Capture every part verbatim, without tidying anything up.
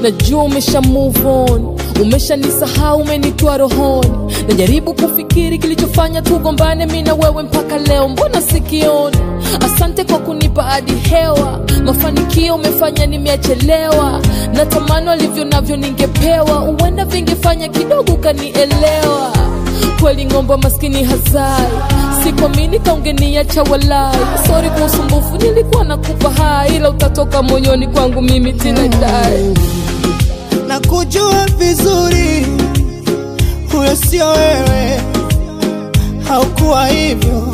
najua umesha move on, umesha nisahau, umenitoa rohoni. Najaribu kufikiri kilichofanya tugombane mimi na wewe mpaka leo, mbona sikioni? Asante kwa kunipa hadi hewa, mafanikio umefanya nimeachelewa. Natamani alivyo navyo ningepewa, uenda vingefanya kidogo kanielewa. Kweli ngomba maskini hazai, sikuamini kaungeniacha walai. Sorry kwa usumbufu, nilikuwa nakupa hai, ila utatoka moyoni kwangu mimi tena dai. Na kujua vizuri huyo sio wewe, haukuwa hivyo,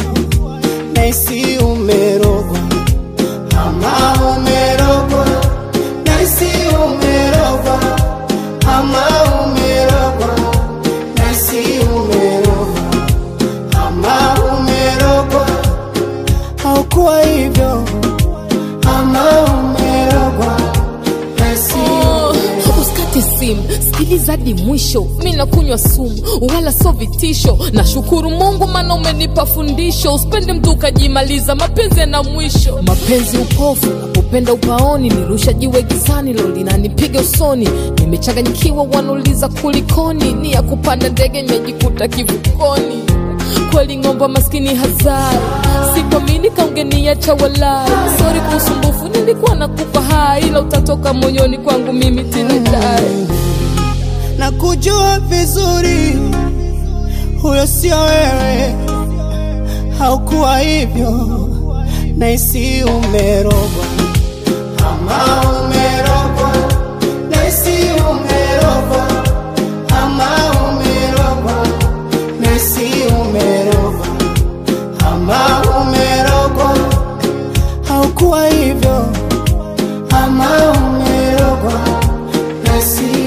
naisi umerogwa. Ama umerogwa, naisi umerogwa. Ama umerogwa, naisi umerogwa. Ama umerogwa, haukuwa hivyo. Ama umerogwa, naisi umerogwa. Usikate simu, sikiliza hadi mwisho. Mimi nakunywa sumu, wala so vitisho. Nashukuru Mungu maana umenipa fundisho. Usipende mtu ukajimaliza, mapenzi yana mwisho. Mapenzi upofu, napopenda upaoni. Nirusha jiwe gizani, leo linanipiga usoni. Nimechanganyikiwa wanauliza kulikoni. Ni ya kupanda ndege nimejikuta kivukoni. Kweli ngomba maskini hazai, sikuamini kaungeniacha walai. Sorry kwa usumbufu, nilikuwa nakupa hai, ila utatoka moyoni kwangu mimi tena dai. Na kujua vizuri huyo sio wewe, haukuwa hivyo, naisi umerogwa. Ama umerogwa, naisi umerogwa. Ama umerogwa, naisi umerogwa. Ama umerogwa, haukuwa hivyo. Ama umerogwa, naisi